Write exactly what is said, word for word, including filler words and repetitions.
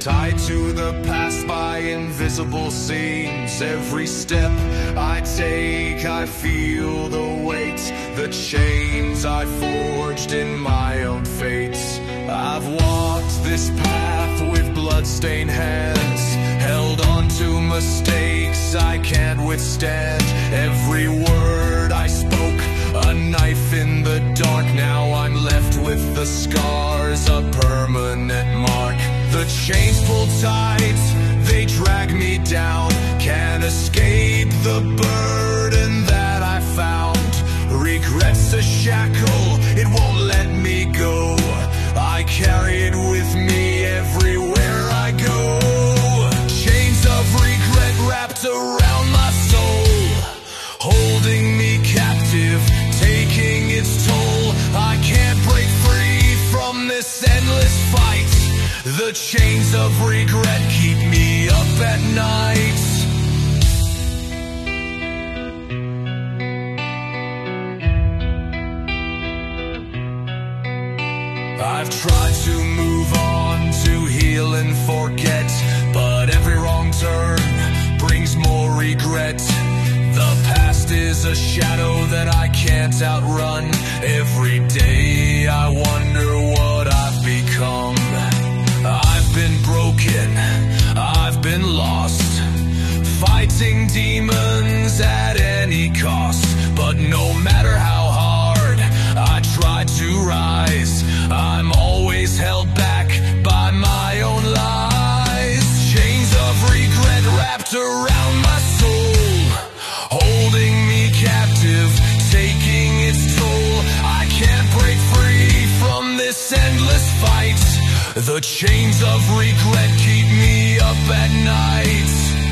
tied to the past by invisible seams. Every step I take, I feel the weight, the chains I forged in my own fate. I've walked this path with bloodstained hands, held on to mistakes I can't withstand. Every word I spoke, a knife in the dark. Now I'm left with the scars, a permanent mark. The chains pull tight, they drag me down. Can't escape the burden that I found. Regret's a shackle, it won't let me go. I carry it with me everywhere I go. Chains of regret wrapped around my soul, holding me captive, taking its toll. I can't break free from this endless fight. The chains of regret keep me up at night. I've tried to move on, to heal and forget, but every wrong turn brings more regret. The past is a shadow that I can't outrun. Every day I wonder what I've become. I've been broken, I've been lost, fighting demons at any cost. But no matter how hard I try to rise, I'm always held back by my own lies. Chains of regret wrapped around my soul, holding me captive, taking its toll. I can't break free from this endless fight. The chains of regret keep me up at night.